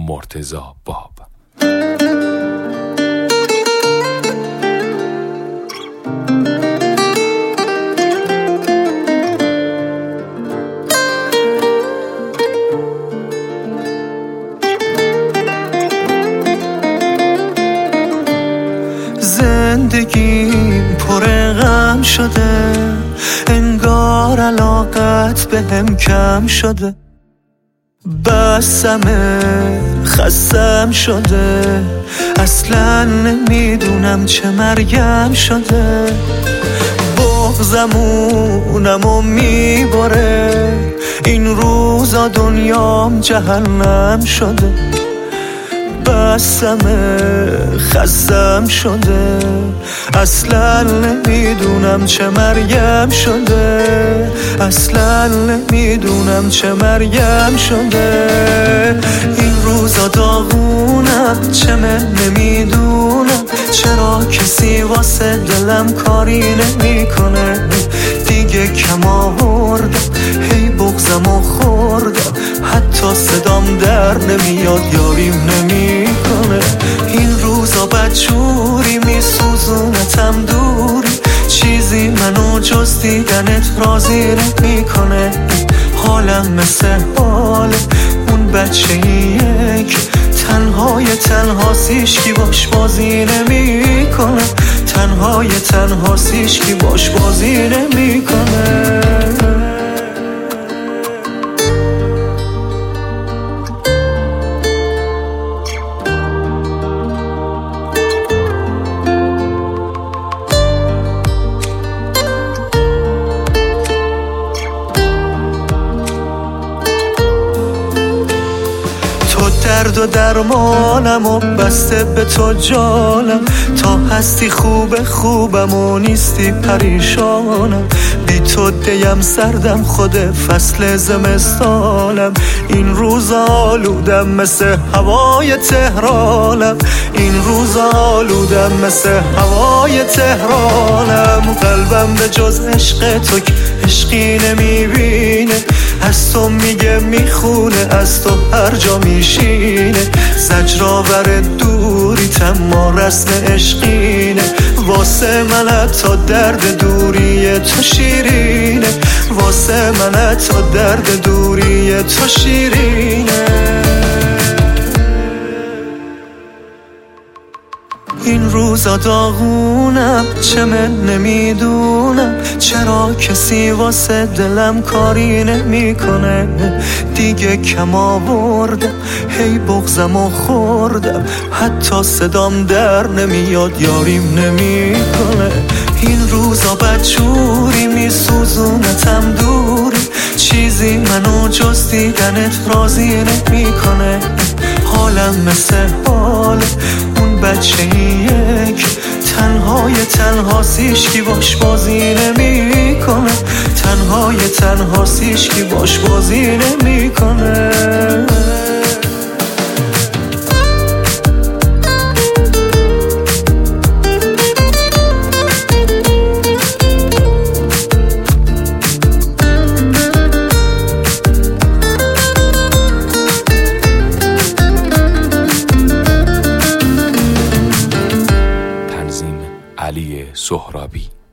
مرتضی باب. زندگیم پر غم شده، انگار علاقت بهم کم شده. بسمه خستم شده، اصلا نمیدونم چه مرگم شده. بغضمونمو میبره، این روزا دنیام جهنم شده. بسمه خستم شده، اصلا نمیدونم چه مرگم شده. اصلا نمیدونم چه مرگم شده. این روزا داغونم، چه من نمیدونم چرا کسی واسه دلم کاری نمیکنه. دیگه کم آوردم، هی بغضمو خوردم، حتی صدام در نمیاد، یاریم نمیکنه. این روزا بدجوری میسوزونتم دوری، چیزی منو جز دیدنت راضی نمیکنه. حالم مثل حال اون بچه‌ایه که تنهاست، هیچکی باش بازی نمیکنه. تنهاست، هیچکی باش بازی نمیکنه. درد و درمانم و بسته به تو جانم، تا هستی خوبم و نیستی پریشانم. بی تو دیم سردم، خود فصل زمستانم. این روزا آلودم مثل هوای تهرانم. این روزا آلودم مثل هوای تهرانم. قلبم به جز عشق تو که عشقی نمیبینه، از تو میگه میخونه، از تو هر جا میشینه. زجرآور دوری تما رسم عشقینه، واسه من تا درد دوری تو شیرینه. واسه من تا درد دوری تو شیرینه. این روزا داغونم، چه من نمیدونم چرا کسی واسه دلم کاری نمیکنه. دیگه کم آوردم، هی بغضمو خوردم، حتی صدام در نمیاد، یاریم نمیکنه. این روزا بدجوری میسوزونتم دوری، چیزی منو جز دیدنت راضی نمیکنه. حالم مثل حال اون بچه‌ایه که تنهاست، هیچکی باش بازی نمیکنه. تنهاست، هیچکی باش بازی نمیکنه. علی سهرابی.